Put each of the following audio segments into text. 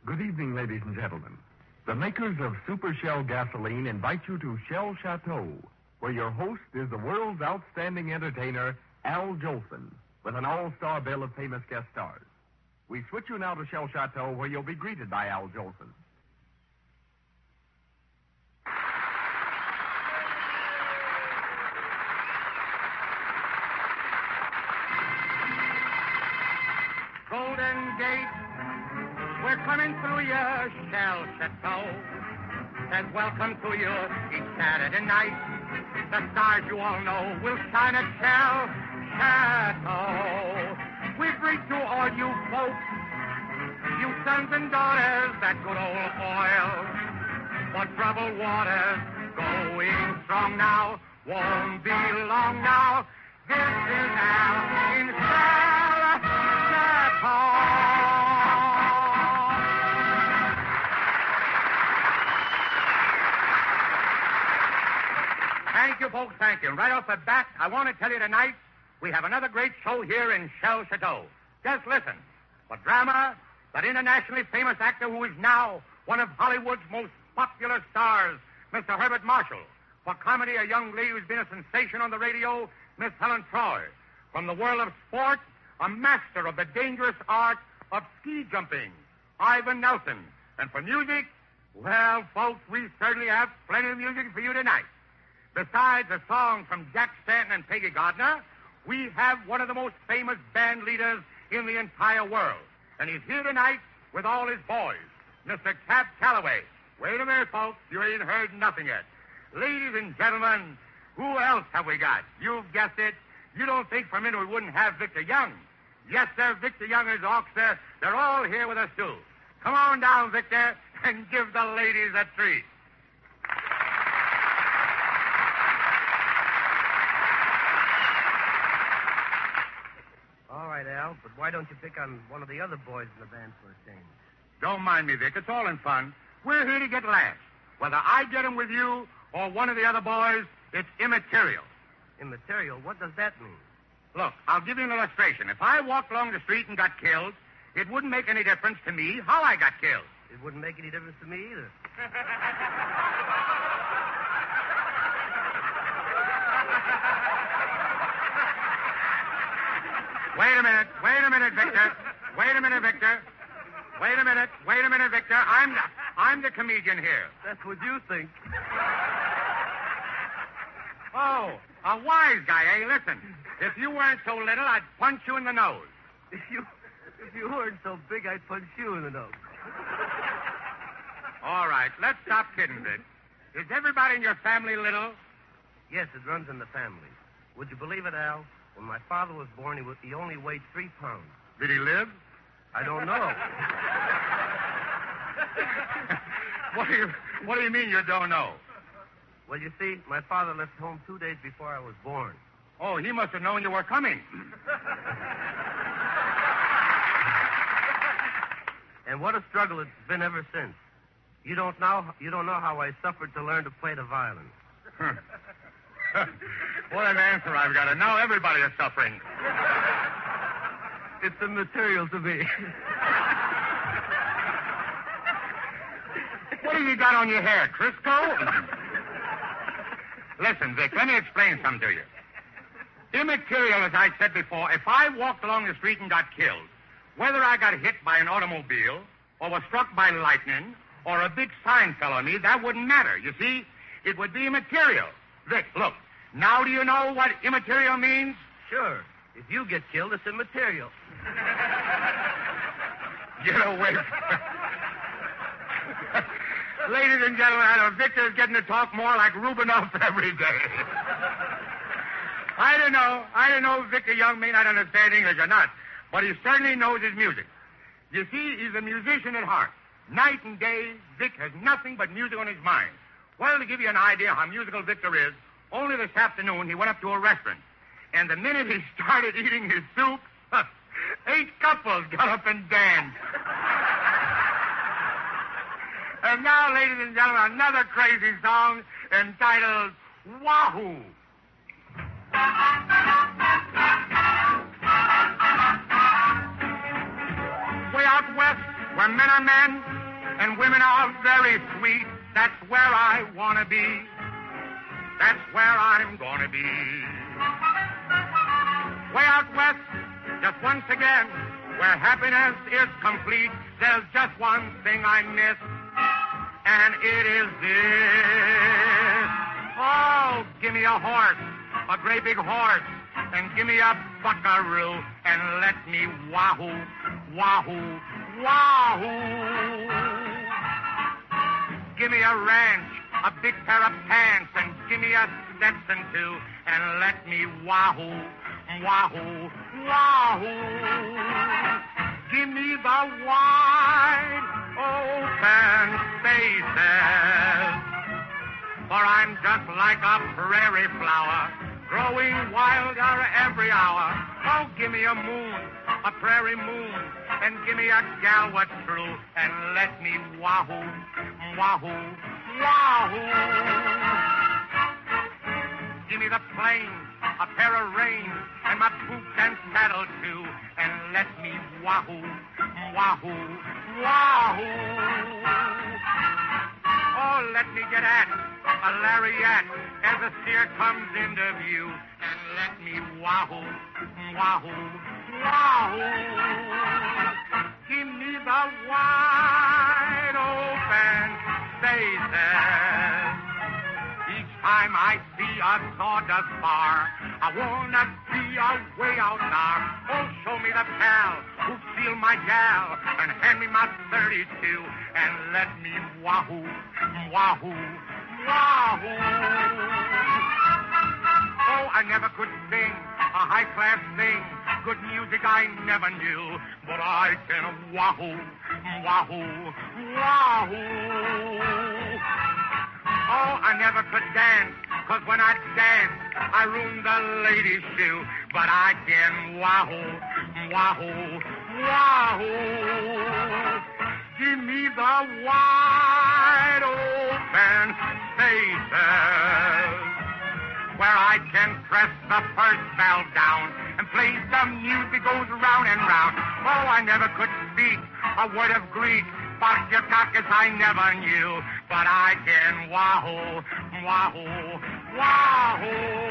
Good evening, ladies and gentlemen. The makers of Super Shell gasoline invite you to Shell Chateau, where your host is the world's outstanding entertainer, Al Jolson, with an all-star bill of famous guest stars. We switch you now to Shell Chateau, where you'll be greeted by Al Jolson. Golden Gate, we're coming through your Shell Chateau. And welcome to you each Saturday night. The stars you all know will shine at Shell Chateau. We bring to all you folks, you sons and daughters, that good old oil. For troubled waters, going strong now, won't be long now. This is Al in Shell Chateau. Thank you, folks, thank you. Right off the bat, I want to tell you tonight, we have another great show here in Shell Chateau. Just listen. For drama, that internationally famous actor who is now one of Hollywood's most popular stars, Mr. Herbert Marshall. For comedy, a young lady who's been a sensation on the radio, Miss Helen Troy. From the world of sport, a master of the dangerous art of ski jumping, Ivan Nelson. And for music, well, folks, we certainly have plenty of music for you tonight. Besides a song from Jack Stanton and Peggy Gardner, we have one of the most famous band leaders in the entire world. And he's here tonight with all his boys, Mr. Cab Calloway. Wait a minute, folks. You ain't heard nothing yet. Ladies and gentlemen, who else have we got? You've guessed it. You don't think for a minute we wouldn't have Victor Young. Yes, sir, Victor Young and his Orchestra. They're all here with us, too. Come on down, Victor, and give the ladies a treat. All right, Al, but why don't you pick on one of the other boys in the band for a change? Don't mind me, Vic. It's all in fun. We're here to get laughs. Whether I get them with you or one of the other boys, it's immaterial. Immaterial? What does that mean? Look, I'll give you an illustration. If I walked along the street and got killed, it wouldn't make any difference to me how I got killed. It wouldn't make any difference to me either. Wait a minute, Victor. Wait a minute, Victor. I'm the comedian here. That's what you think. Oh, a wise guy, eh? Listen, if you weren't so little, I'd punch you in the nose. If you weren't so big, I'd punch you in the nose. All right, let's stop kidding, Vic. Is everybody in your family little? Yes, it runs in the family. Would you believe it, Al? When my father was born, he only weighed 3 pounds. Did he live? I don't know. What do you mean you don't know? Well, you see, my father left home 2 days before I was born. Oh, he must have known you were coming. And what a struggle it's been ever since. You don't know how I suffered to learn to play the violin. What an answer I've got. And now everybody is suffering. It's immaterial to me. What have you got on your hair, Crisco? Listen, Vic, let me explain something to you. Immaterial, as I said before, if I walked along the street and got killed, whether I got hit by an automobile or was struck by lightning or a big sign fell on me, that wouldn't matter. You see, it would be immaterial. Vic, look, now do you know what immaterial means? Sure. If you get killed, it's immaterial. Get away. Ladies and gentlemen, I know Victor's getting to talk more like Rubinoff every day. I don't know if Victor Young may not understand English or not, but he certainly knows his music. You see, he's a musician at heart. Night and day, Vic has nothing but music on his mind. Well, to give you an idea how musical Victor is, only this afternoon he went up to a restaurant. And the minute he started eating his soup, 8 couples got up and danced. And now, ladies and gentlemen, another crazy song entitled Wahoo. Way out west, where where men are men and women are very sweet. That's where I want to be. That's where I'm going to be. Way out west, just once again, where happiness is complete, there's just one thing I miss, and it is this. Oh, give me a horse, a great big horse, and give me a buckaroo, and let me wahoo, wahoo, wahoo. Give me a ranch, a big pair of pants, and give me a Stetson too, and let me wahoo, wahoo, wahoo. Give me the wide open spaces, for I'm just like a prairie flower, growing wilder every hour. Oh, give me a moon, a prairie moon, and give me a gal what's true, and let me wahoo, wahoo, wahoo. Give me the plains, a pair of reins, and my boots and saddle too, and let me wahoo, wahoo, wahoo. Oh, let me get at a lariat as the steer comes into view, and let me wahoo, wahoo, wahoo. Give me the wide open spaces. Each time I see a sawdust bar, I wanna be way out there. Oh, show me the pal who steal my gal and hand me my 32 and let me wahoo, wahoo, wahoo. Oh, I never could sing a high-class thing. Good music I never knew, but I can wahoo, wahoo, wahoo. Oh, I never could dance, 'cause when I dance, I ruin the lady's shoe. But I can wahoo, wahoo, wahoo. Give me the wide open spaces, where I can press the first valve down and play some music goes round and round. Oh, I never could speak a word of Greek, Spartakis I never knew, but I can wahoo, wahoo, wahoo.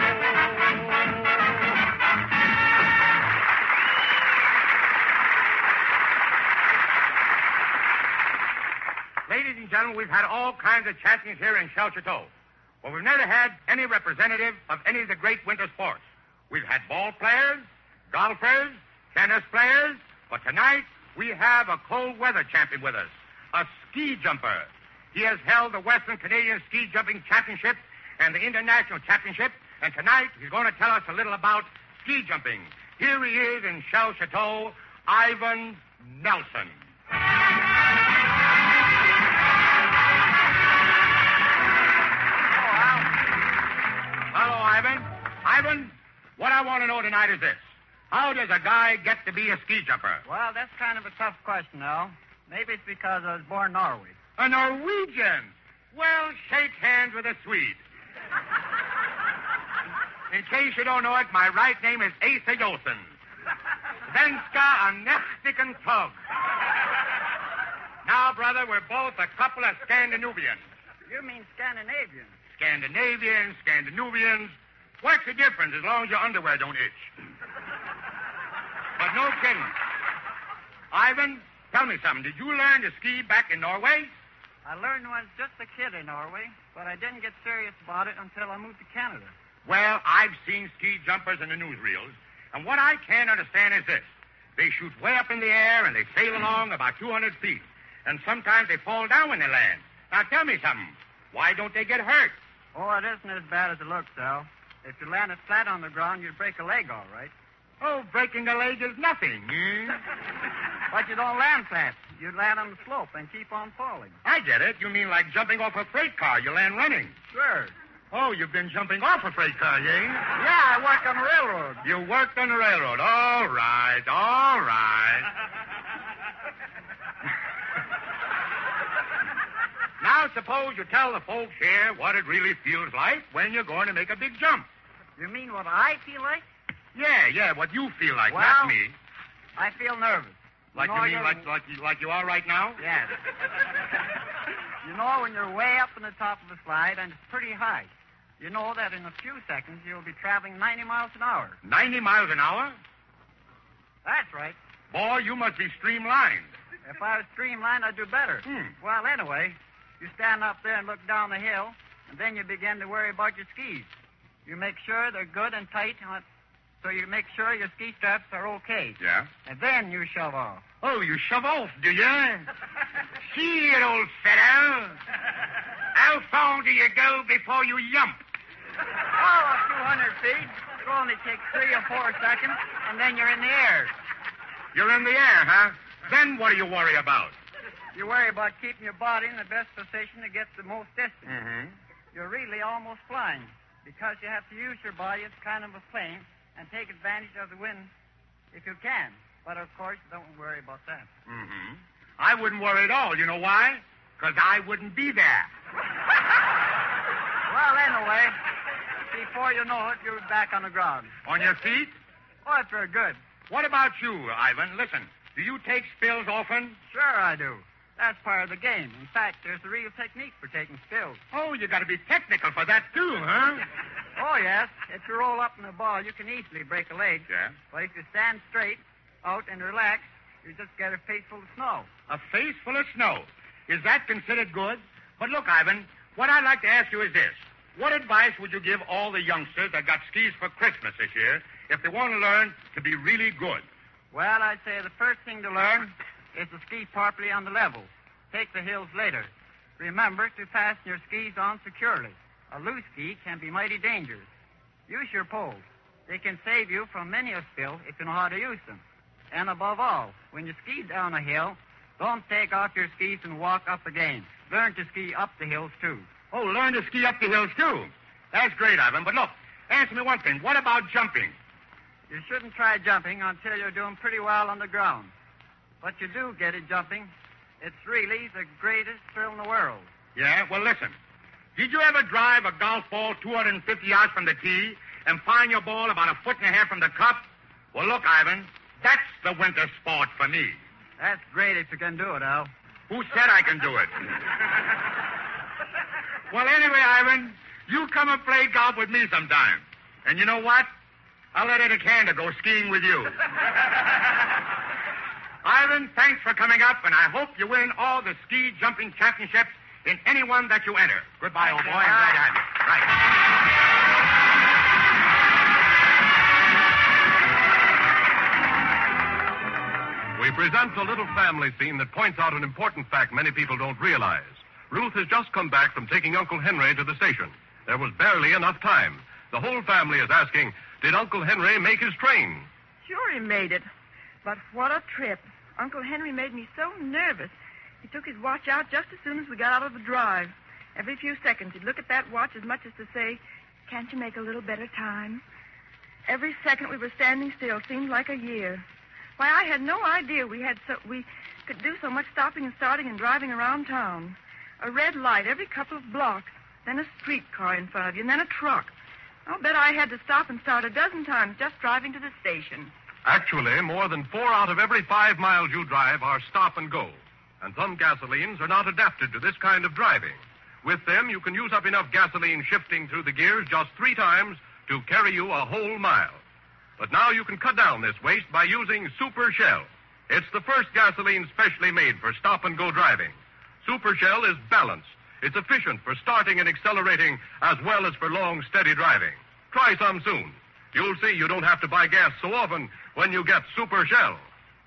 Ladies and gentlemen, we've had all kinds of champions here in Shell Chateau. Well, we've never had any representative of any of the great winter sports. We've had ball players, golfers, tennis players, but tonight we have a cold weather champion with us, a ski jumper. He has held the Western Canadian Ski Jumping Championship and the International Championship, and tonight he's going to tell us a little about ski jumping. Here he is in Shell Chateau, Ivan Nelson. Hello, Ivan. Ivan, what I want to know tonight is this. How does a guy get to be a ski jumper? Well, that's kind of a tough question, Al. Maybe it's because I was born in Norway. A Norwegian? Well, shake hands with a Swede. In case you don't know it, my right name is Asa Jolson. Svenska Anestiken Tug. Now, brother, we're both a couple of Scandinavians. You mean Scandinavian? Scandinavians. What's the difference as long as your underwear don't itch? But no kidding. Ivan, tell me something. Did you learn to ski back in Norway? I learned when I was just a kid in Norway, but I didn't get serious about it until I moved to Canada. Well, I've seen ski jumpers in the newsreels, and what I can't understand is this. They shoot way up in the air, and they sail along about 200 feet, and sometimes they fall down when they land. Now, tell me something. Why don't they get hurt? Oh, it isn't as bad as it looks, Al. If you landed flat on the ground, you'd break a leg all right. Oh, breaking a leg is nothing. But you don't land flat. You land on the slope and keep on falling. I get it. You mean like jumping off a freight car. You land running. Sure. Oh, you've been jumping off a freight car, eh? Yeah, I work on the railroad. You worked on the railroad. All right, all right. Now, suppose you tell the folks here what it really feels like when you're going to make a big jump. You mean what I feel like? Yeah, what you feel like, Well, not me. I feel nervous. Like you mean like you are right now? Yes. You know, when you're way up in the top of the slide and it's pretty high, you know that in a few seconds you'll be traveling 90 miles an hour. 90 miles an hour? That's right. Boy, you must be streamlined. If I was streamlined, I'd do better. Well, anyway, you stand up there and look down the hill, and then you begin to worry about your skis. You make sure they're good and tight, so you make sure your ski straps are okay. Yeah? And then you shove off. Oh, you shove off, do you? See it, old fellow. How far do you go before you yump? Oh, a few hundred feet. It only takes 3 or 4 seconds, and then you're in the air. You're in the air, huh? Then what do you worry about? You worry about keeping your body in the best position to get the most distance. Mm-hmm. You're really almost flying because you have to use your body as kind of a plane and take advantage of the wind if you can. But, of course, don't worry about that. Mm-hmm. I wouldn't worry at all. You know why? Because I wouldn't be there. Well, anyway, before you know it, you're back on the ground. On your feet? Oh, that's very good. What about you, Ivan? Listen, do you take spills often? Sure I do. That's part of the game. In fact, there's a real technique for taking spills. Oh, you got to be technical for that, too, huh? Oh, yes. If you roll up in a ball, you can easily break a leg. Yeah? But if you stand straight out and relax, you just get a face full of snow. A face full of snow. Is that considered good? But look, Ivan, what I'd like to ask you is this. What advice would you give all the youngsters that got skis for Christmas this year if they want to learn to be really good? Well, I'd say the first thing to learn is to ski properly on the level. Take the hills later. Remember to fasten your skis on securely. A loose ski can be mighty dangerous. Use your poles. They can save you from many a spill if you know how to use them. And above all, when you ski down a hill, don't take off your skis and walk up again. Learn to ski up the hills, too. Oh, learn to ski up the hills, too. That's great, Ivan. But look, answer me one thing. What about jumping? You shouldn't try jumping until you're doing pretty well on the ground. But you do get it jumping. It's really the greatest thrill in the world. Yeah? Well, listen. Did you ever drive a golf ball 250 yards from the tee and find your ball about 1.5 feet from the cup? Well, look, Ivan, that's the winter sport for me. That's great if you can do it, Al. Who said I can do it? Well, anyway, Ivan, you come and play golf with me sometime. And you know what? I'll let Eddie Kander go skiing with you. Ivan, thanks for coming up, and I hope you win all the ski jumping championships in any one that you enter. Goodbye, old boy. I'm glad to have you. Right. We present a little family scene that points out an important fact many people don't realize. Ruth has just come back from taking Uncle Henry to the station. There was barely enough time. The whole family is asking, did Uncle Henry make his train? Sure he made it. But what a trip. Uncle Henry made me so nervous. He took his watch out just as soon as we got out of the drive. Every few seconds he'd look at that watch as much as to say, can't you make a little better time? Every second we were standing still seemed like a year. Why, I had no idea we could do so much stopping and starting and driving around town. A red light every couple of blocks, then a streetcar in front of you, and then a truck. I'll bet I had to stop and start 12 times just driving to the station. Actually, more than 4 out of every 5 miles you drive are stop and go. And some gasolines are not adapted to this kind of driving. With them, you can use up enough gasoline shifting through the gears just 3 times to carry you a whole mile. But now you can cut down this waste by using Super Shell. It's the first gasoline specially made for stop and go driving. Super Shell is balanced. It's efficient for starting and accelerating as well as for long, steady driving. Try some soon. You'll see you don't have to buy gas so often when you get Super Shell.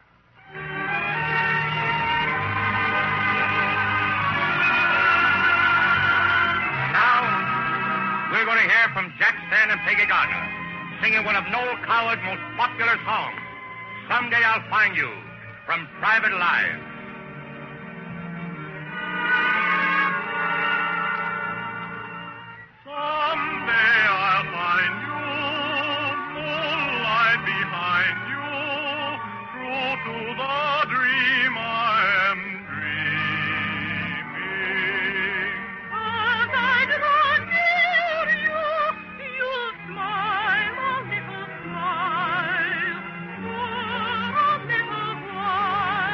Now, we're going to hear from Jack Stan and Peggy Gardner singing one of Noel Coward's most popular songs, Someday I'll Find You, from Private Live. Someday I'll find you, moonlight behind you, true to the dream I am dreaming. As I draw near you, you'll smile a little smile for a little while.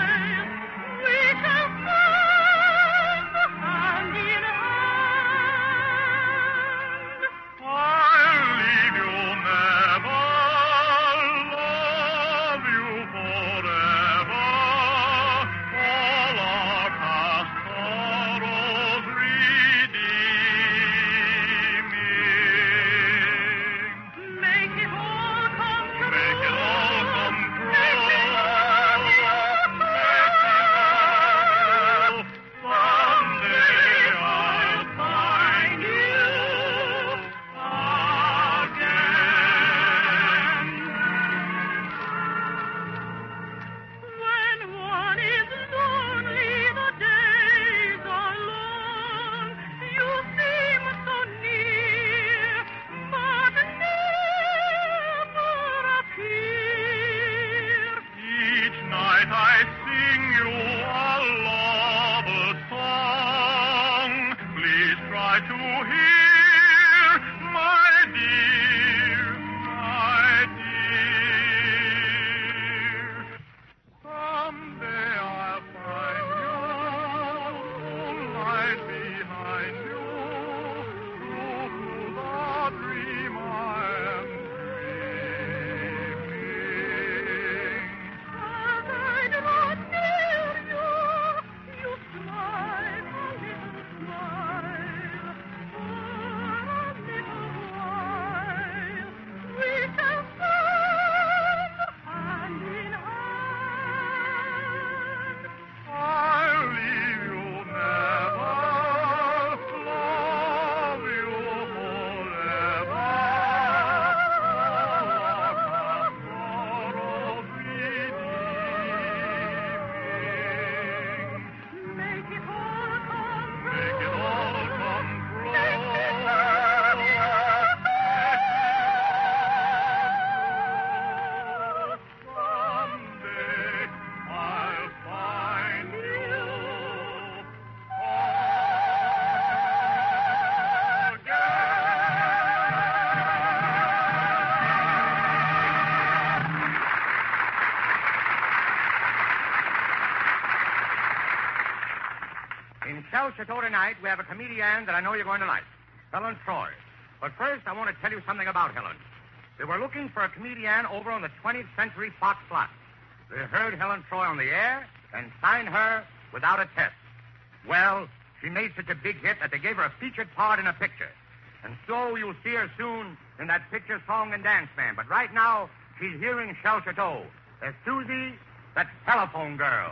In Shell Chateau tonight, we have a comedian that I know you're going to like, Helen Troy. But first, I want to tell you something about Helen. They were looking for a comedian over on the 20th Century Fox lot. They heard Helen Troy on the air and signed her without a test. Well, she made such a big hit that they gave her a featured part in a picture. And so you'll see her soon in that picture Song and Dance Man. But right now, she's here in Shell Chateau as Susie, that telephone girl.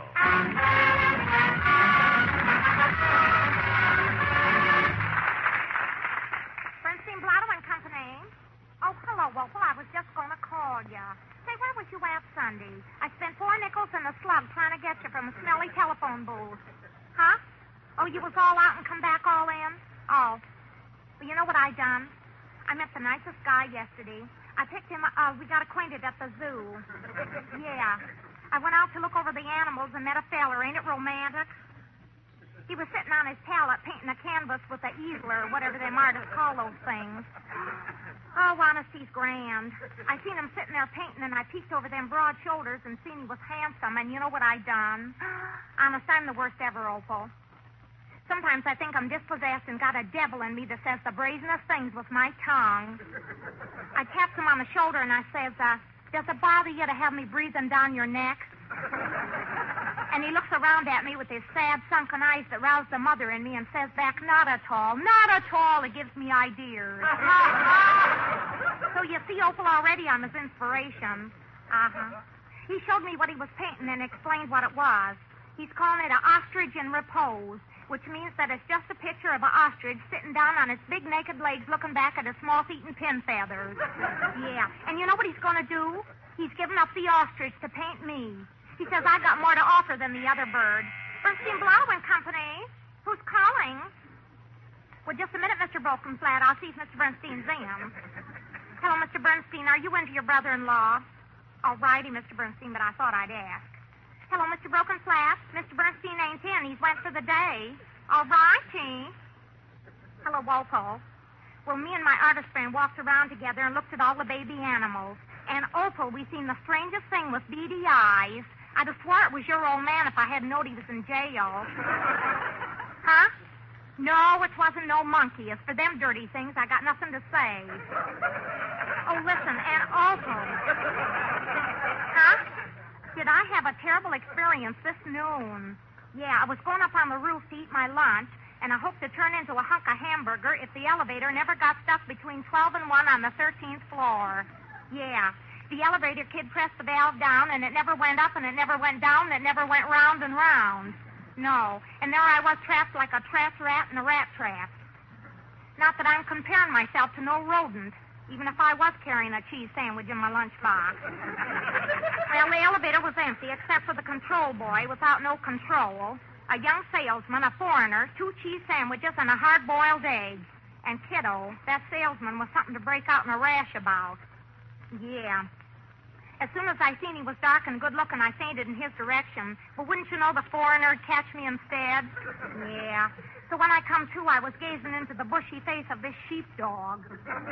Bernstein Blotto and Company. Oh, hello, Wolfel. I was just going to call you. Say, where was you at Sunday? I spent 4 nickels and a slug trying to get you from a smelly telephone booth. Huh? Oh, you was all out and come back all in? Oh. Well, you know what I done? I met the nicest guy yesterday. I picked him we got acquainted at the zoo. Yeah. I went out to look over the animals and met a feller. Ain't it romantic? He was sitting on his pallet painting a canvas with a easel or whatever them artists call those things. Oh, honest, he's grand. I seen him sitting there painting, and I peeked over them broad shoulders and seen he was handsome, and you know what I done? Honest, I'm the worst ever, Opal. Sometimes I think I'm dispossessed and got a devil in me that says the brazenest things with my tongue. I tapped him on the shoulder, and I says, does it bother you to have me breathing down your neck? And he looks around at me with his sad, sunken eyes that rouse the mother in me and says back, not at all, not at all. It gives me ideas. So you see, Opal, already I'm his inspiration. He showed me what he was painting and explained what it was. He's calling it an ostrich in repose, which means that it's just a picture of an ostrich sitting down on its big naked legs looking back at its moth-eaten pin feathers. Yeah. And you know what he's going to do? He's given up the ostrich to paint me. He says I've got more to offer than the other bird. Bernstein Blotto and Company. Who's calling? Well, just a minute, Mr. Brokenflat. I'll see if Mr. Bernstein's in. Hello, Mr. Bernstein. Are you into your brother-in-law? All righty, Mr. Bernstein, but I thought I'd ask. Hello, Mr. Brokenflat. Mr. Bernstein ain't in. He's went for the day. All righty. Hello, Walpole. Well, me and my artist friend walked around together and looked at all the baby animals. And, Opal, we seen the strangest thing with beady eyes. I'd have swore it was your old man if I hadn't known he was in jail. Huh? No, it wasn't no monkey. As for them dirty things, I got nothing to say. Oh, listen, and Opal. Huh? Did I have a terrible experience this noon? Yeah, I was going up on the roof to eat my lunch, and I hoped to turn into a hunk of hamburger if the elevator never got stuck between 12 and 1 on the 13th floor. Yeah. The elevator kid pressed the valve down, and it never went up, and it never went down, and it never went round and round. No. And there I was trapped like a trapped rat in a rat trap. Not that I'm comparing myself to no rodent, even if I was carrying a cheese sandwich in my lunchbox. Well, the elevator was empty, except for the control boy without no control, a young salesman, a foreigner, 2 cheese sandwiches, and a hard-boiled egg. And, kiddo, that salesman was something to break out in a rash about. Yeah. As soon as I seen he was dark and good-looking, I fainted in his direction. But wouldn't you know the foreigner'd catch me instead? Yeah. So when I come to, I was gazing into the bushy face of this sheepdog.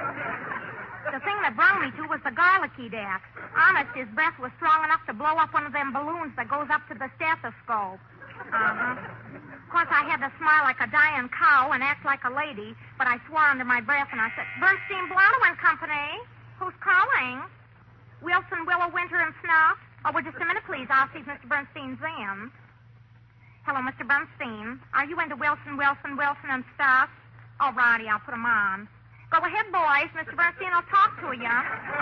The thing that brung me to was the garlicky deck. Honest, his breath was strong enough to blow up one of them balloons that goes up to the stethoscope. Of course, I had to smile like a dying cow and act like a lady, but I swore under my breath and I said, Bernstein Blotto and Company? Who's calling? Wilson, Willow, Winter, and Snuff? Oh, well, just a minute, please. I'll see if Mr. Bernstein's in. Hello, Mr. Bernstein. Are you into Wilson, and stuff? All righty, I'll put him on. Go ahead, boys. Mr. Bernstein will talk to you.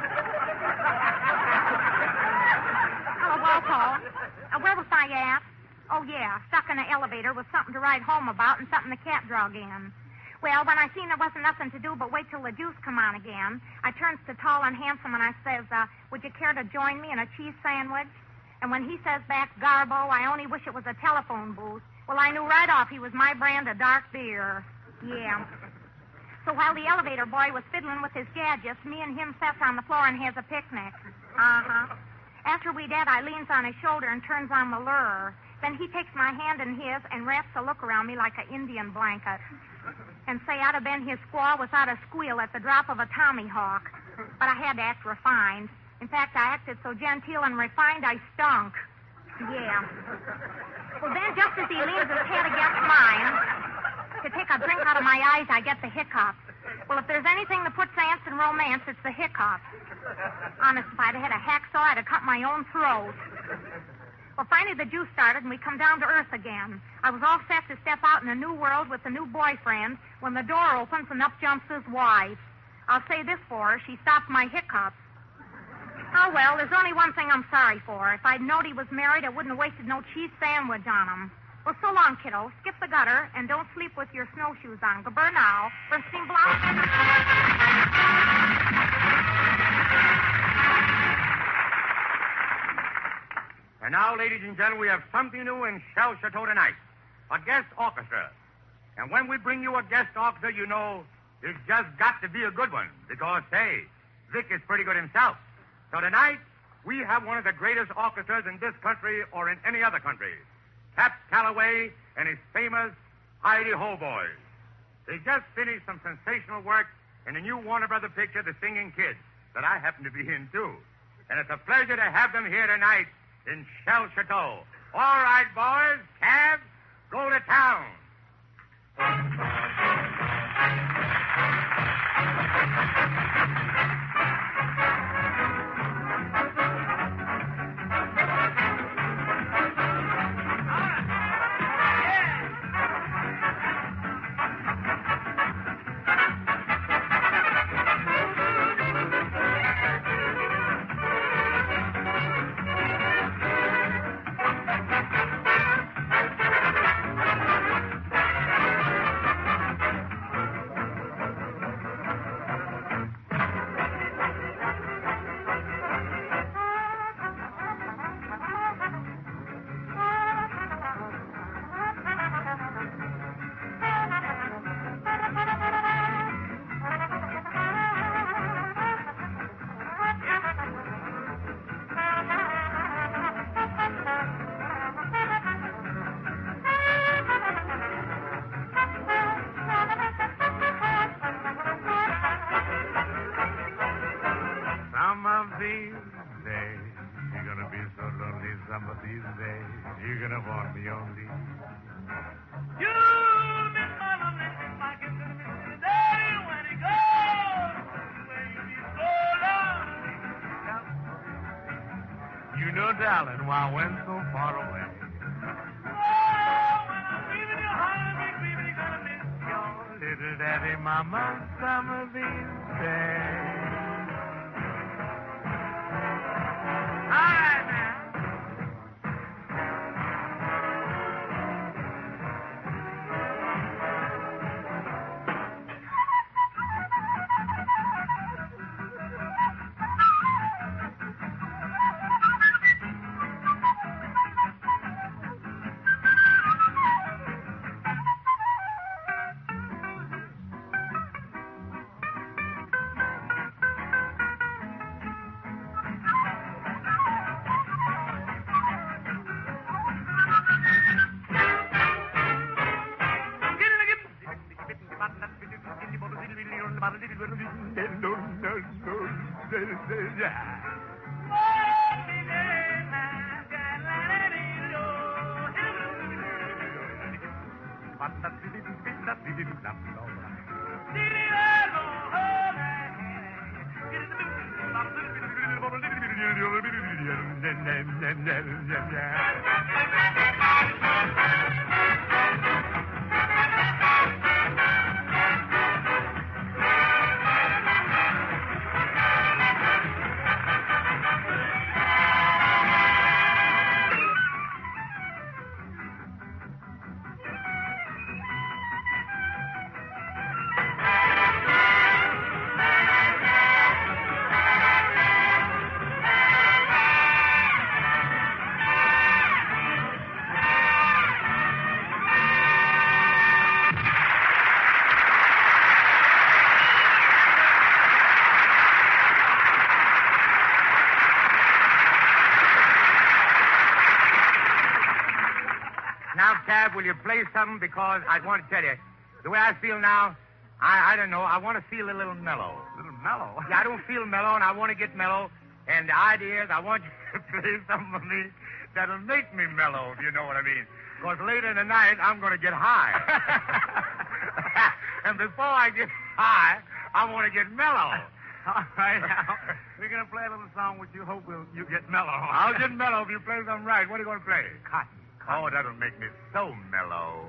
Hello, Walpole. Where was I at? Oh, yeah, stuck in the elevator with something to write home about and something the cat drug in. Well, when I seen there wasn't nothing to do but wait till the juice come on again, I turns to Tall and Handsome and I says, would you care to join me in a cheese sandwich? And when he says back, Garbo, I only wish it was a telephone booth, well, I knew right off he was my brand of dark beer. Yeah. So while the elevator boy was fiddling with his gadgets, me and him sets on the floor and has a picnic. After we did, I leans on his shoulder and turns on the lure. Then he takes my hand in his and wraps a look around me like an Indian blanket. And say I'd have been his squaw without a squeal at the drop of a tommyhawk. But I had to act refined. In fact, I acted so genteel and refined I stunk. Yeah. Well, then, just as he leans his head against mine. To take a drink out of my eyes, I get the hiccups. Well, if there's anything that puts ants in romance, it's the hiccups. Honest, if I'd had a hacksaw, I'd have cut my own throat. Well, finally the juice started, and we come down to earth again. I was all set to step out in a new world with a new boyfriend when the door opens and up jumps his wife. I'll say this for her. She stopped my hiccups. Oh, well, there's only one thing I'm sorry for. If I'd known he was married, I wouldn't have wasted no cheese sandwich on him. Well, so long, kiddo. Skip the gutter and don't sleep with your snowshoes on. Goodbye now. Bernstein Blanc. And now, ladies and gentlemen, we have something new in Shell Chateau tonight. A guest orchestra. And when we bring you a guest orchestra, you know, it's just got to be a good one. Because, hey, Vic is pretty good himself. So tonight, we have one of the greatest orchestras in this country or in any other country. Cap Calloway and his famous Heidi Ho Boys. They just finished some sensational work in the new Warner Brother picture, The Singing Kids, that I happen to be in, too. And it's a pleasure to have them here tonight in Shell Chateau. All right, boys, Cab, go to town. You're gonna want me only. You'll miss my lovely like it's gonna miss the day when he goes away. You'll be so lonely. You know, darling, why I went so far away. Oh, when I'm leaving you, honey, baby, you're gonna miss your Little daddy, mama, some of these days. All right, now. Now, Cab, will you play something? Because I want to tell you, the way I feel now, I don't know. I want to feel a little mellow. A little mellow? Yeah, I don't feel mellow, and I want to get mellow. And the idea is I want you to play something for me that'll make me mellow, if you know what I mean. Because later in the night, I'm going to get high. And before I get high, I want to get mellow. All right, now, we're going to play a little song which you hope you get mellow. I'll get mellow if you play something right. What are you going to play? Cotton. Oh, that'll make me so mellow.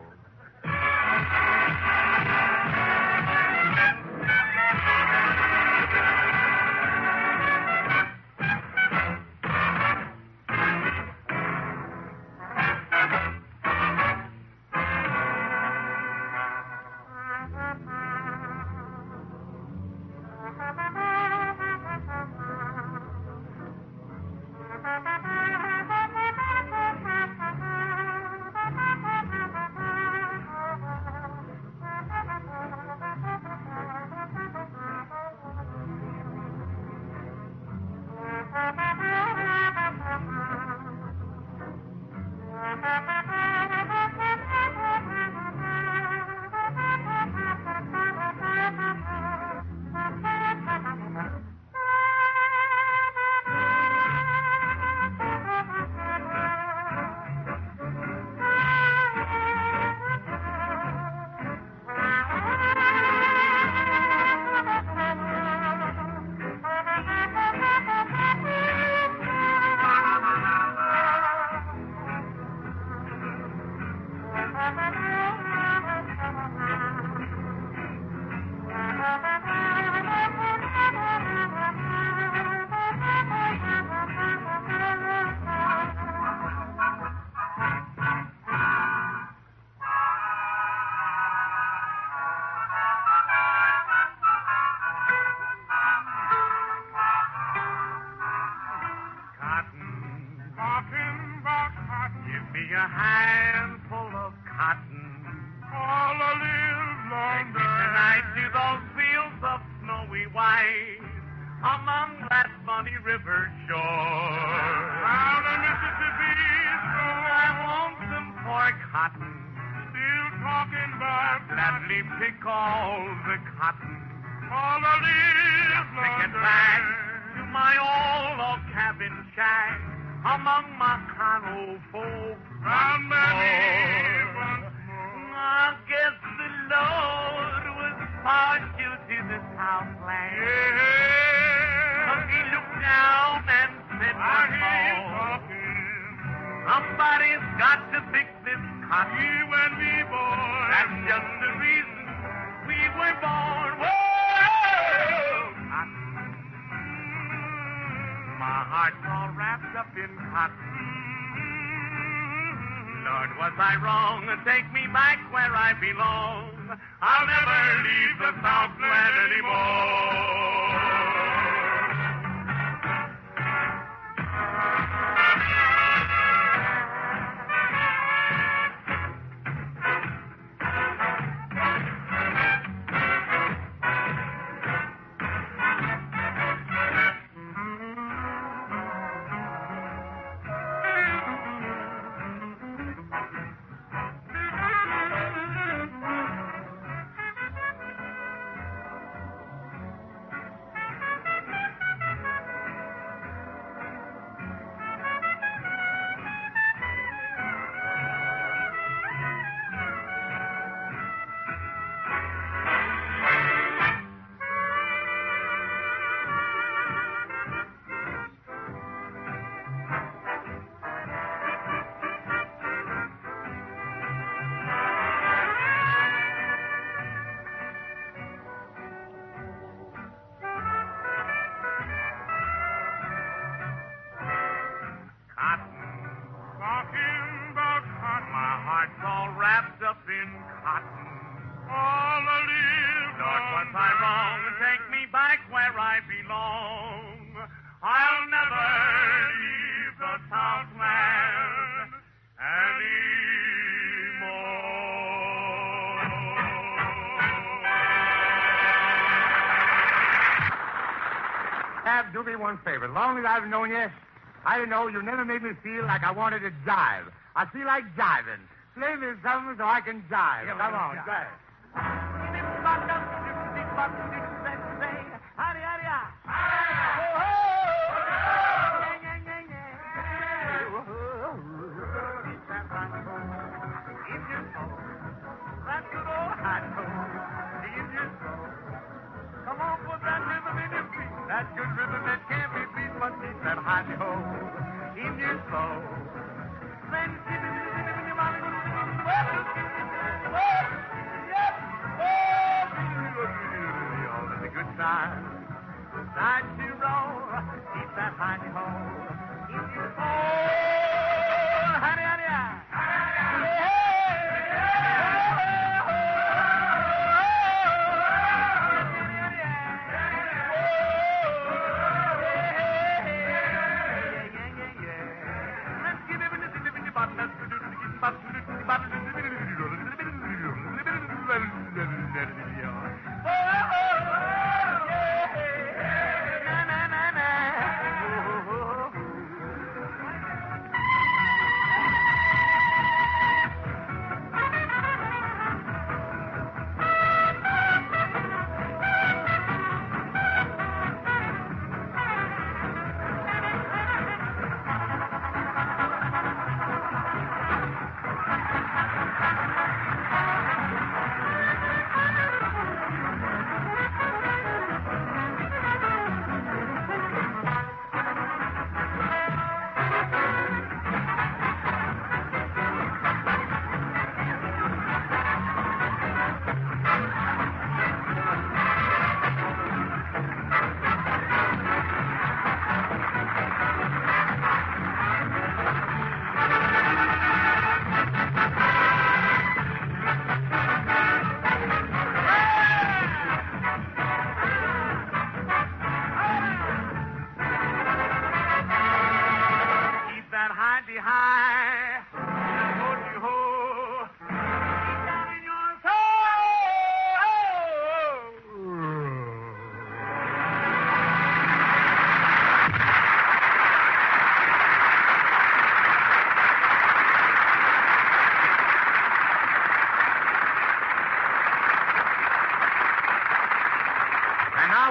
Do me one favor. As long as I've known you, I know you never made me feel like I wanted to jive. I feel like jiving. Play me something so I can jive. Yeah, come on, jive.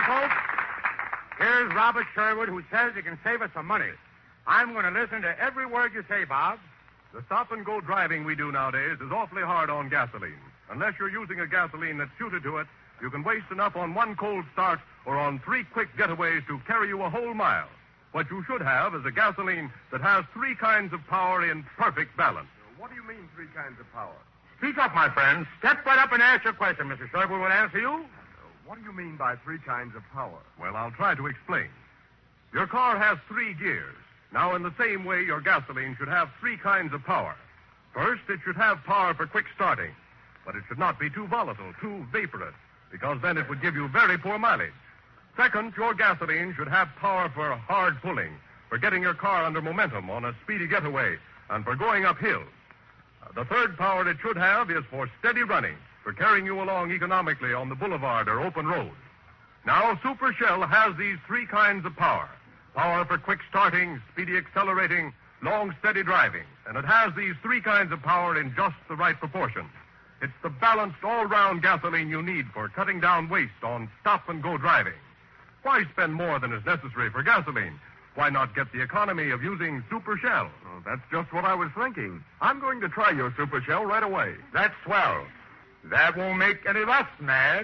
folks. Here's Robert Sherwood, who says he can save us some money. I'm going to listen to every word you say, Bob. The stop-and-go driving we do nowadays is awfully hard on gasoline. Unless you're using a gasoline that's suited to it, you can waste enough on one cold start or on 3 quick getaways to carry you a whole mile. What you should have is a gasoline that has 3 kinds of power in perfect balance. What do you mean 3 kinds of power? Speak up, my friend. Step right up and ask your question. Mr. Sherwood will answer you. What do you mean by 3 kinds of power? Well, I'll try to explain. Your car has 3 gears. Now, in the same way, your gasoline should have 3 kinds of power. First, it should have power for quick starting, but it should not be too volatile, too vaporous, because then it would give you very poor mileage. Second, your gasoline should have power for hard pulling, for getting your car under momentum on a speedy getaway, and for going up hills. The third power it should have is for steady running, for carrying you along economically on the boulevard or open road. Now, Super Shell has these 3 kinds of power. Power for quick starting, speedy accelerating, long steady driving. And it has these 3 kinds of power in just the right proportion. It's the balanced all-round gasoline you need for cutting down waste on stop-and-go driving. Why spend more than is necessary for gasoline? Why not get the economy of using Super Shell? Oh, that's just what I was thinking. I'm going to try your Super Shell right away. That's swell. That won't make any of us mad.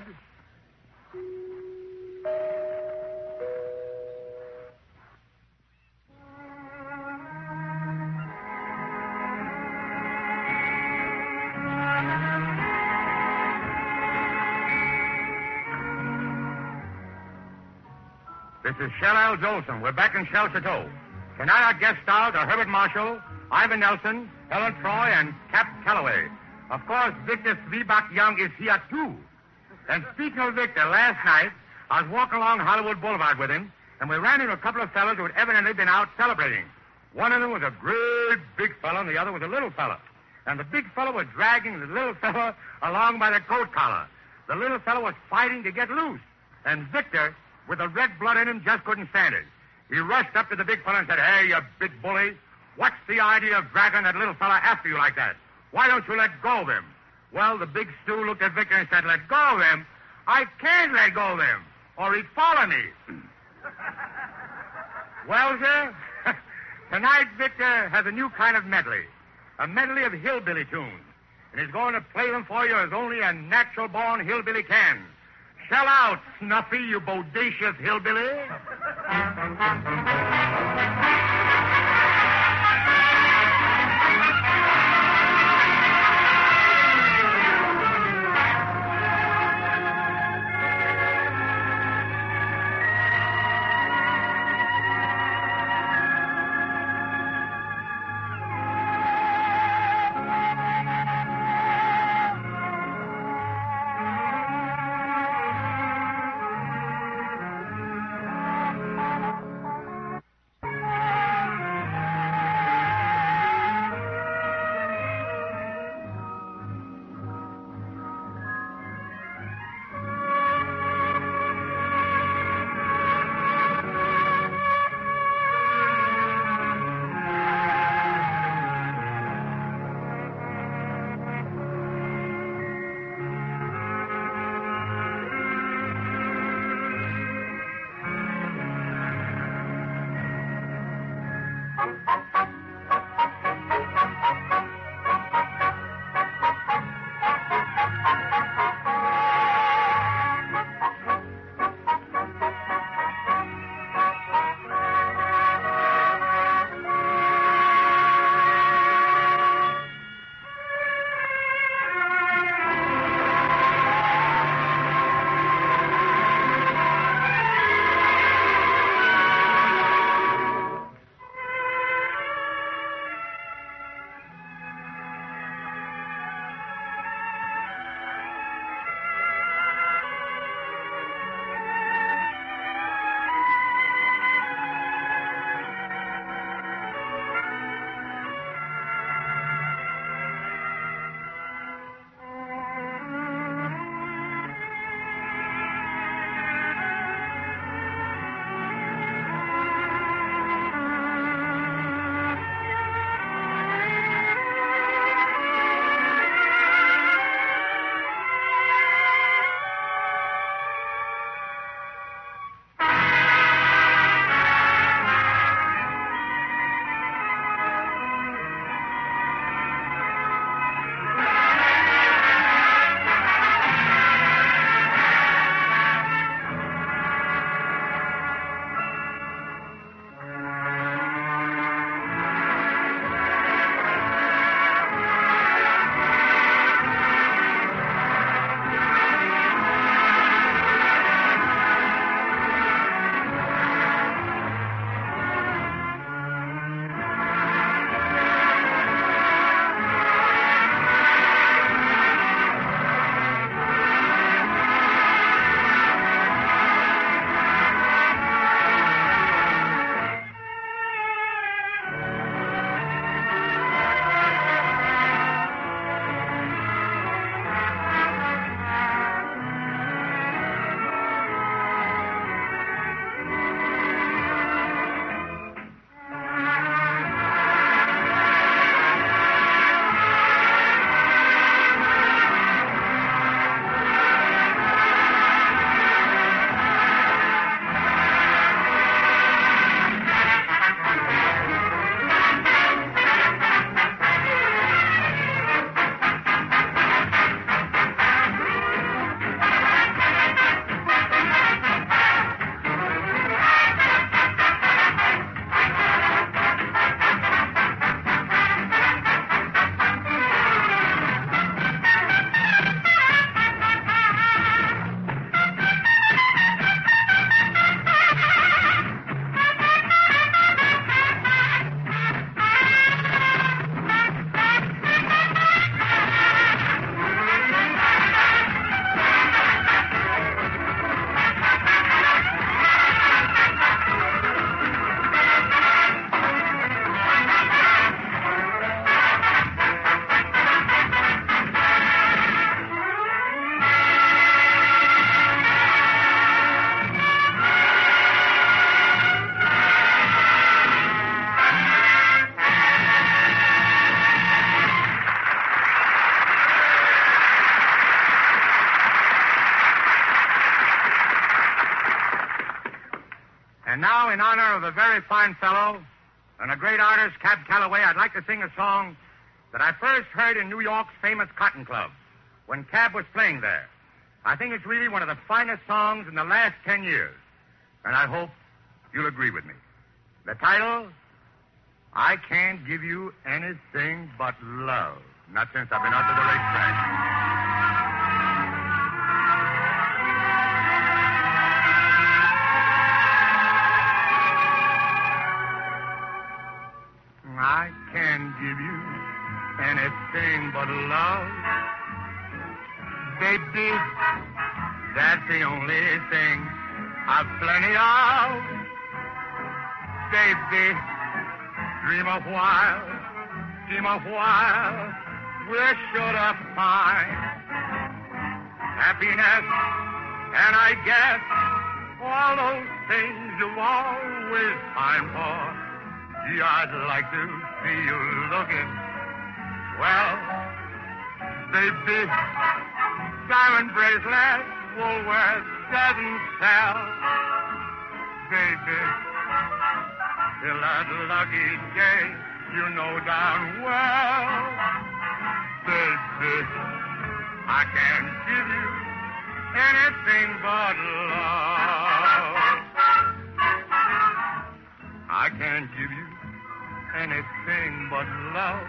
This is Shell Al Jolson. We're back in Shell Chateau. Tonight our guest stars are Herbert Marshall, Ivan Nelson, Helen Troy, and Cap Calloway. Of course, Victor Svebak Young is here, too. And speaking of Victor, last night I was walking along Hollywood Boulevard with him, and we ran into a couple of fellows who had evidently been out celebrating. One of them was a great big fellow, and the other was a little fellow. And the big fellow was dragging the little fellow along by the coat collar. The little fellow was fighting to get loose. And Victor, with the red blood in him, just couldn't stand it. He rushed up to the big fellow and said, "Hey, you big bully, what's the idea of dragging that little fellow after you like that? Why don't you let go of him?" Well, the big stew looked at Victor and said, "Let go of him? I can't let go of him, or he'd follow me." Well, sir, tonight Victor has a new kind of medley, a medley of hillbilly tunes, and he's going to play them for you as only a natural-born hillbilly can. Shell out, Snuffy, you bodacious hillbilly. now, in honor of a very fine fellow and a great artist, Cab Calloway, I'd like to sing a song that I first heard in New York's famous Cotton Club when Cab was playing there. I think it's really one of the finest songs in the last 10 years, and I hope you'll agree with me. The title, I Can't Give You Anything But Love. Not since I've been out to the racetrack. I can't give you anything but love. Baby, that's the only thing I've plenty of. Baby, dream a while, we're sure to find happiness, and I guess all those things you've always pined for. Gee, I'd like to see you looking well. Baby, diamond bracelet, Woolworth doesn't sell. Baby, till that lucky day, you know darn well. Baby, I can't give you anything but love. I can't give you anything but love.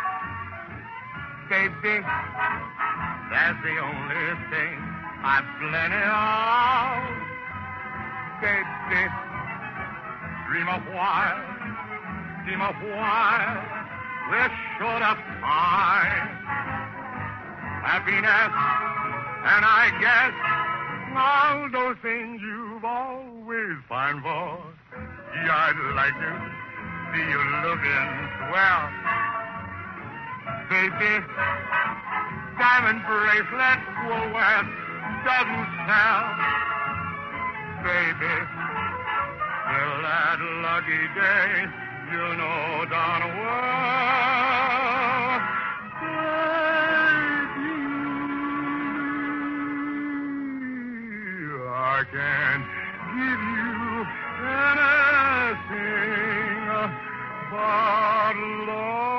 Baby, that's the only thing I've plenty of. Baby, dream a while, we're sure to find happiness, and I guess all those things you've always pined for. Gee, I'd like to see you looking swell. Baby, diamond bracelet, Woolworth doesn't sell. Baby, till that lucky day, you know darn well. Baby, I can't give you anything but love.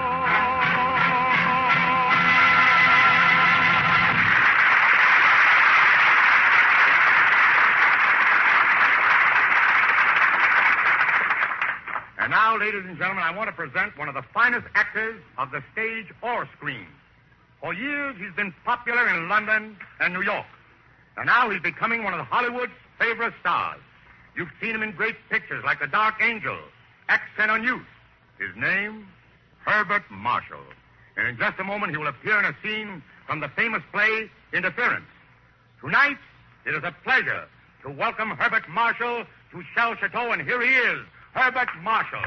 And now, ladies and gentlemen, I want to present one of the finest actors of the stage or screen. For years, he's been popular in London and New York. And now he's becoming one of Hollywood's favorite stars. You've seen him in great pictures like The Dark Angel, Accent on Youth. His name, Herbert Marshall. And in just a moment, he will appear in a scene from the famous play, Interference. Tonight, it is a pleasure to welcome Herbert Marshall to Shell Chateau, and here he is, Herbert Marshall.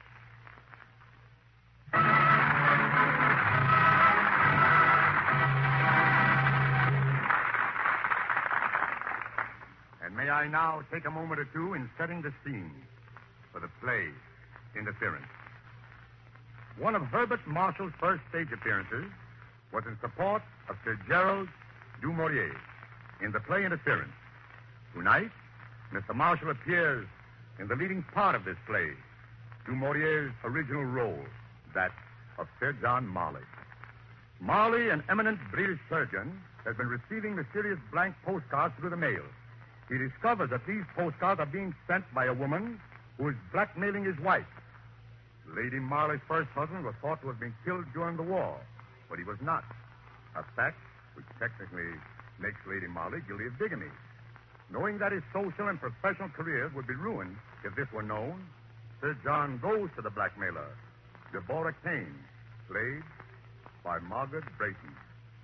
And may I now take a moment or two in setting the scene for the play, Interference. One of Herbert Marshall's first stage appearances was in support of Sir Gerald du Maurier in the play Interference. Tonight, Mr. Marshall appears in the leading part of this play, Du Maurier's original role, that of Sir John Marley. Marley, an eminent British surgeon, has been receiving mysterious blank postcards through the mail. He discovers that these postcards are being sent by a woman who is blackmailing his wife. Lady Marley's first husband was thought to have been killed during the war, but he was not. A fact which technically makes Lady Marley guilty of bigamy. Knowing that his social and professional careers would be ruined if this were known, Sir John goes to the blackmailer, Deborah Kane, played by Margaret Brayton.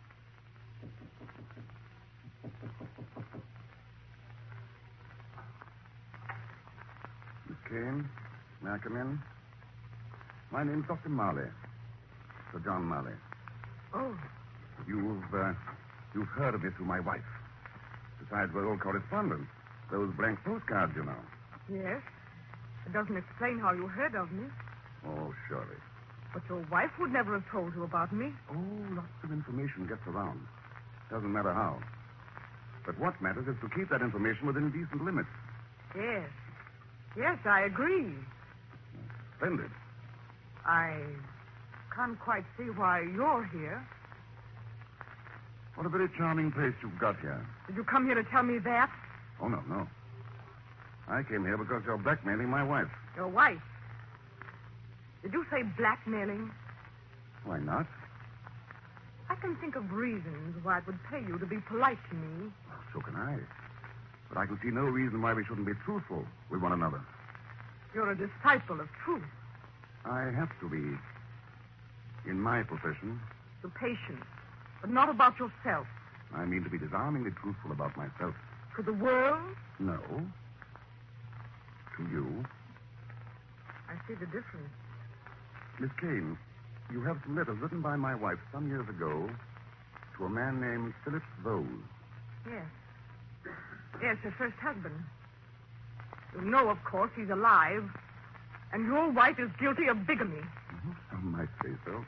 Miss Kane, may I come in? My name's Dr. Marley. Sir John Marley. Oh. You've heard of me through my wife. Besides, we're old correspondents. Those blank postcards, you know. Yes. It doesn't explain how you heard of me. Oh, surely. But your wife would never have told you about me. Oh, lots of information gets around. Doesn't matter how. But what matters is to keep that information within decent limits. Yes. Yes, I agree. Splendid. I can't quite see why you're here. What a very charming place you've got here. Did you come here to tell me that? Oh, no. I came here because you're blackmailing my wife. Your wife? Did you say blackmailing? Why not? I can think of reasons why it would pay you to be polite to me. Well, so can I. But I can see no reason why we shouldn't be truthful with one another. You're a disciple of truth. I have to be. In my profession. You're patient, but not about yourself. I mean to be disarmingly truthful about myself. To the world? No. To you. I see the difference. Miss Kane, you have some letters written by my wife some years ago to a man named Philip Vose. Yes. Yes, her first husband. You know, of course, he's alive. And your wife is guilty of bigamy. Mm-hmm. Some might say so.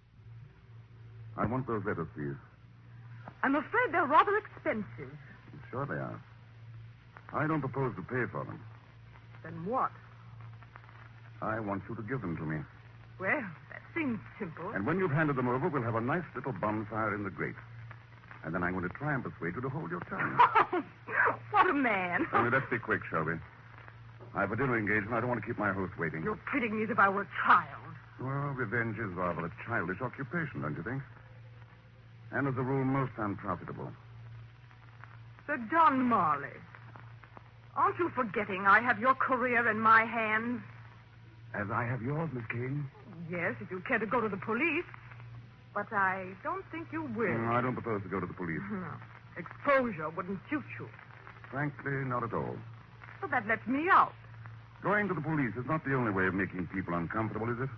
I want those letters, please. I'm afraid they're rather expensive. Sure they are. I don't propose to pay for them. Then what? I want you to give them to me. Well, that seems simple. And when you've handed them over, we'll have a nice little bonfire in the grate. And then I'm going to try and persuade you to hold your tongue. What a man. Only let's be quick, shall we? I have a dinner engagement. I don't want to keep my host waiting. You're treating me as if I were a child. Well, revenge is rather a childish occupation, don't you think? And as a rule, most unprofitable. Sir John Marley, aren't you forgetting I have your career in my hands? As I have yours, Miss Kane? Yes, if you care to go to the police. But I don't think you will. No, I don't propose to go to the police. No. Exposure wouldn't suit you. Frankly, not at all. So that lets me out. Going to the police is not the only way of making people uncomfortable, is it?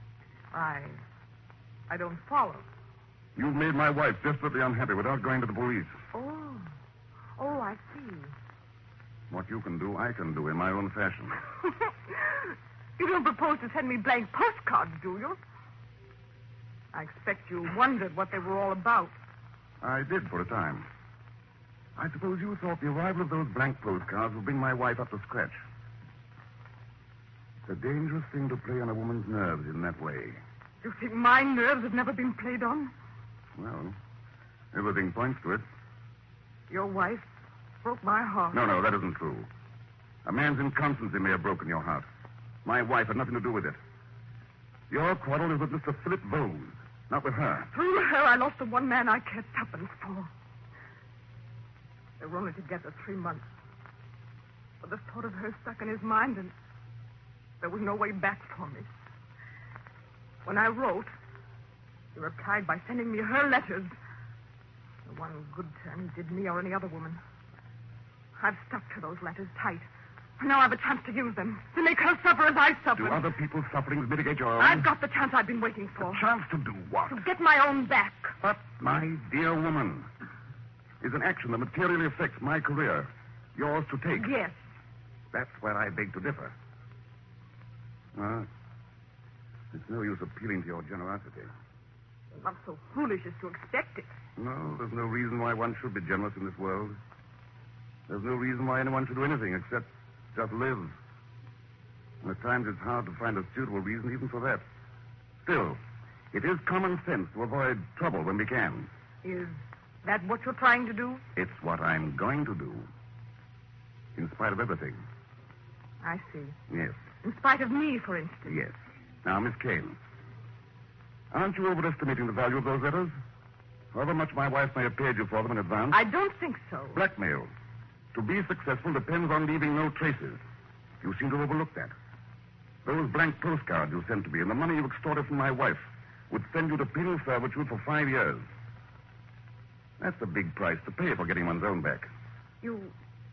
I don't follow. You've made my wife desperately unhappy without going to the police. Oh, I see. What you can do, I can do in my own fashion. You don't propose to send me blank postcards, do you? I expect you wondered what they were all about. I did for a time. I suppose you thought the arrival of those blank postcards would bring my wife up to scratch. It's a dangerous thing to play on a woman's nerves in that way. You think my nerves have never been played on? Well, everything points to it. Your wife broke my heart. No, that isn't true. A man's inconstancy may have broken your heart. My wife had nothing to do with it. Your quarrel is with Mr. Philip Vose, not with her. Through her, I lost the one man I cared tuppence for. They were only together 3 months. But the thought of her stuck in his mind, and there was no way back for me. When I wrote, he replied by sending me her letters. The one good turn he did me or any other woman. I've stuck to those letters tight. Now I have a chance to use them, to make her suffer as I suffered. Do other people's sufferings mitigate your own? I've got the chance I've been waiting for. A chance to do what? To get my own back. But, my dear woman, is an action that materially affects my career. Yours to take. Yes. That's where I beg to differ. Well, it's no use appealing to your generosity. I'm not so foolish as to expect it. No, there's no reason why one should be generous in this world. There's no reason why anyone should do anything except just live. And at times it's hard to find a suitable reason even for that. Still, it is common sense to avoid trouble when we can. Is that what you're trying to do? It's what I'm going to do. In spite of everything. I see. Yes. In spite of me, for instance. Yes. Now, Miss Kane, aren't you overestimating the value of those letters? However much my wife may have paid you for them in advance. I don't think so. Blackmail. To be successful depends on leaving no traces. You seem to have overlooked that. Those blank postcards you sent to me and the money you extorted from my wife would send you to penal servitude for 5 years. That's a big price to pay for getting one's own back. You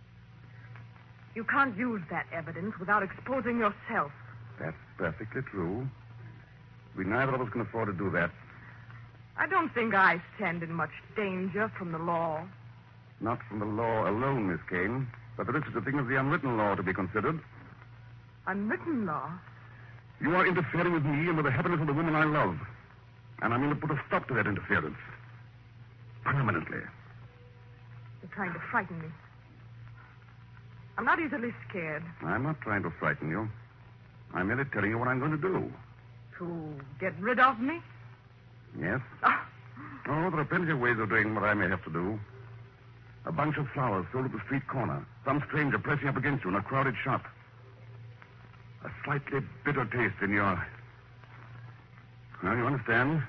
can't use that evidence without exposing yourself. That's perfectly true. We neither of us can afford to do that. I don't think I stand in much danger from the law. Not from the law alone, Miss Kane, but there is such a thing as the unwritten law to be considered. Unwritten law? You are interfering with me and with the happiness of the woman I love. And I'm going to put a stop to that interference. Permanently. You're trying to frighten me. I'm not easily scared. I'm not trying to frighten you. I'm merely telling you what I'm going to do. To get rid of me? Yes? Oh, there are plenty of ways of doing what I may have to do. A bunch of flowers sold at the street corner. Some stranger pressing up against you in a crowded shop. A slightly bitter taste in your... Well, you understand?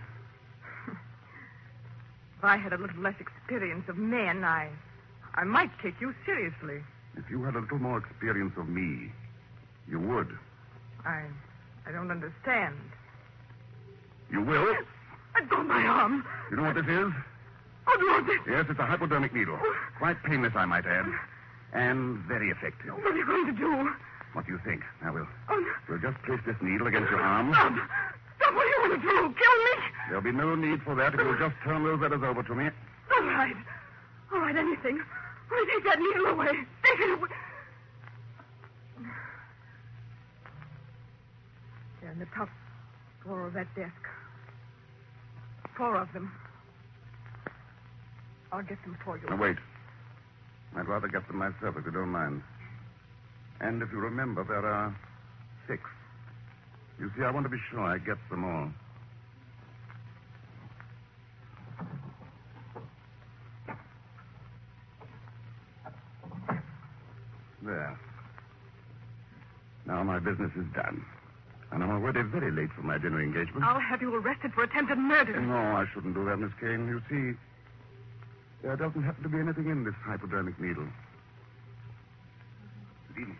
If I had a little less experience of men, I might take you seriously. If you had a little more experience of me, you would. I don't understand. You will? Let go of my arm. You know what this is? Oh, do you want this? Yes, it's a hypodermic needle. Quite painless, I might add. And very effective. What are you going to do? What do you think? Now, Oh, we'll just place this needle against your arm. Stop. Stop. What do you want to do? Kill me? There'll be no need for that if you'll just turn those letters over to me. All right. All right, anything. Only take that needle away. Take it away. They're in the top drawer of that desk. 4 of them. I'll get them for you. Now, wait. I'd rather get them myself, if you don't mind. And if you remember, there are 6. You see, I want to be sure I get them all. There. Now my business is done. And I'm already very late for my dinner engagement. I'll have you arrested for attempted murder. No, I shouldn't do that, Miss Kane. You see, there doesn't happen to be anything in this hypodermic needle. Dean.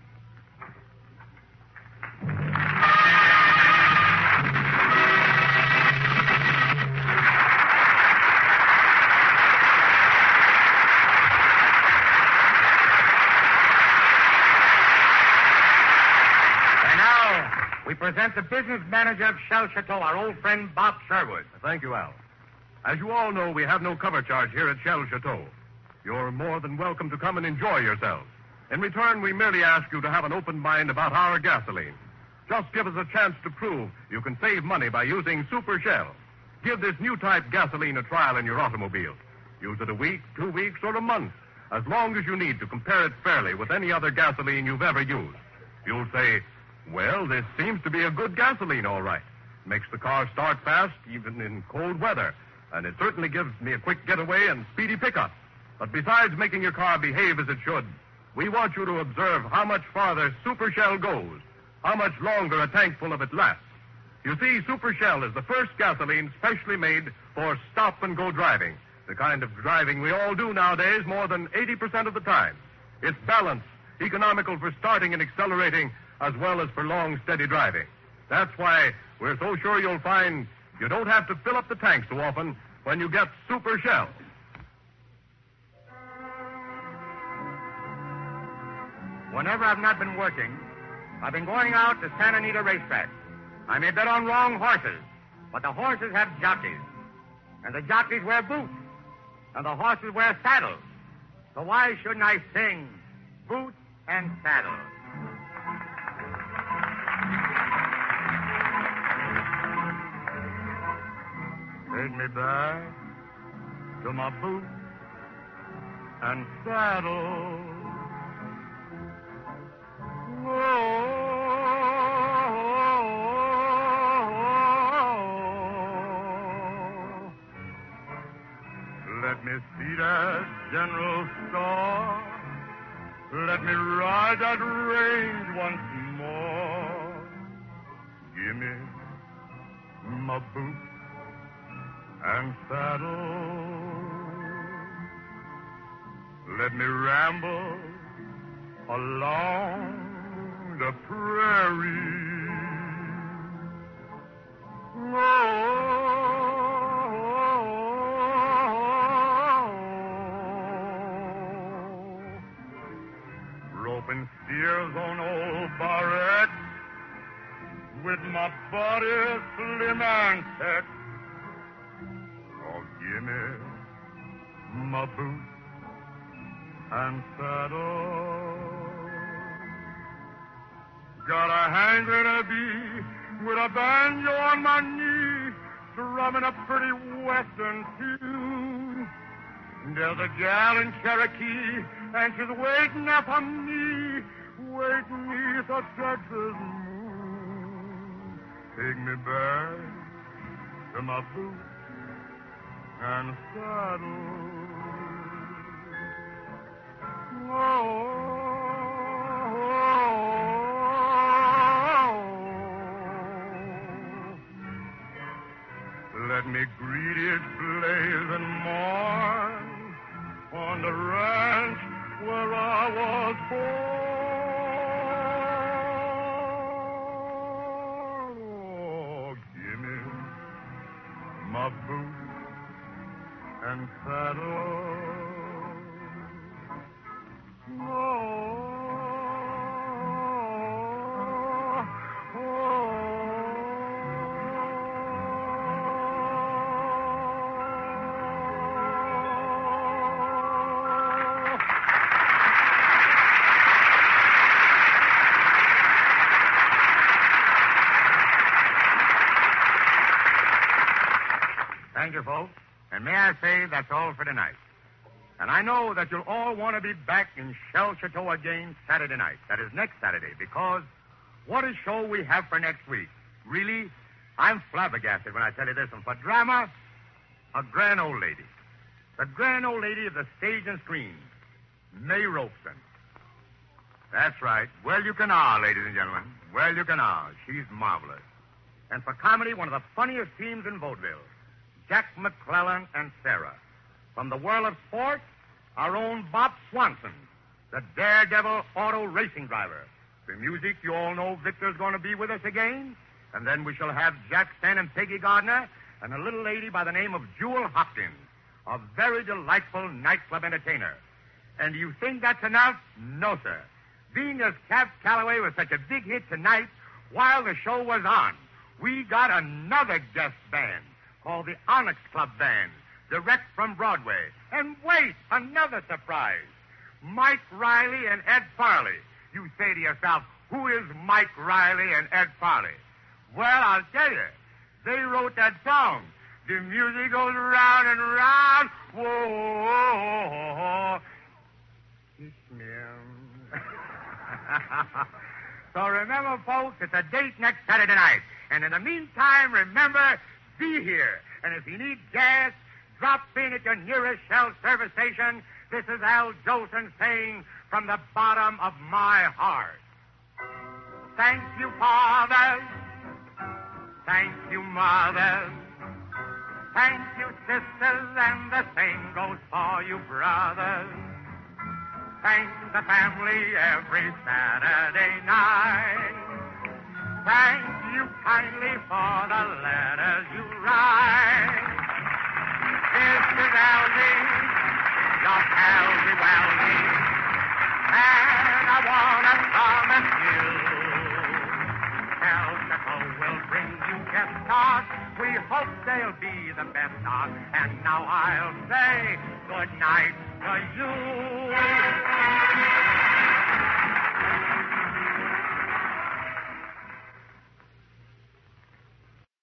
We present the business manager of Shell Chateau, our old friend Bob Sherwood. Thank you, Al. As you all know, we have no cover charge here at Shell Chateau. You're more than welcome to come and enjoy yourselves. In return, we merely ask you to have an open mind about our gasoline. Just give us a chance to prove you can save money by using Super Shell. Give this new type gasoline a trial in your automobile. Use it a week, 2 weeks, or a month, as long as you need to compare it fairly with any other gasoline you've ever used. You'll say, well, this seems to be a good gasoline, all right. Makes the car start fast, even in cold weather. And it certainly gives me a quick getaway and speedy pickup. But besides making your car behave as it should, we want you to observe how much farther Super Shell goes, how much longer a tank full of it lasts. You see, Super Shell is the first gasoline specially made for stop-and-go driving, the kind of driving we all do nowadays more than 80% of the time. It's balanced, economical for starting and accelerating, as well as for long, steady driving. That's why we're so sure you'll find you don't have to fill up the tank so often when you get Super Shell. Whenever I've not been working, I've been going out to Santa Anita racetrack. I may bet on wrong horses, but the horses have jockeys. And the jockeys wear boots. And the horses wear saddles. So why shouldn't I sing Boots and Saddles? Take me back to my boots and saddle. Oh, let me see that general store. Let me ride that range once more. Give me my boots and saddle. Let me ramble along the prairie. Roping steers on old Barrett with my body slim and set. Give me my boots and saddle. Got a hankering to be with a banjo on my knee, strumming a pretty western tune. There's a gal in Cherokee, and she's waiting up on me. wait neath a Texas moon. Take me back to my boots and saddle. Let me greet its blazing morn on the ranch where I was born. Oh, give me my boots and saddle. Thank you, folks. And may I say that's all for tonight. And I know that you'll all want to be back in Shell Chateau again Saturday night. That is next Saturday, because what a show we have for next week. Really, I'm flabbergasted when I tell you this. And for drama, a grand old lady. The grand old lady of the stage and screen, May Robeson. That's right. Well, you can ladies and gentlemen. Well, you can She's marvelous. And for comedy, one of the funniest teams in vaudeville, Jack McClellan and Sarah. From the world of sports, our own Bob Swanson, the daredevil auto racing driver. For music, you all know Victor's going to be with us again. And then we shall have Jack Stan and Peggy Gardner and a little lady by the name of Jewel Hopkins, a very delightful nightclub entertainer. And do you think that's enough? No, sir. Being as Cab Calloway was such a big hit tonight, while the show was on, we got another guest band called the Onyx Club Band, direct from Broadway. And wait, another surprise. Mike Riley and Ed Farley. You say to yourself, who is Mike Riley and Ed Farley? Well, I'll tell you. They wrote that song. The music goes round and round. Whoa. So remember, folks, it's a date next Saturday night. And in the meantime, remember, be here. And if you need gas, drop in at your nearest Shell service station. This is Al Jolson saying from the bottom of my heart. Thank you, fathers. Thank you, mothers. Thank you, sisters, and the same goes for you, brothers. Thank the family every Saturday night. Thank you kindly for the letters you write. This is Algie, your Algie Welgie, and I want to promise you, Shell Chateau will bring you guest stars. We hope they'll be the best stars. And now I'll say good night to you.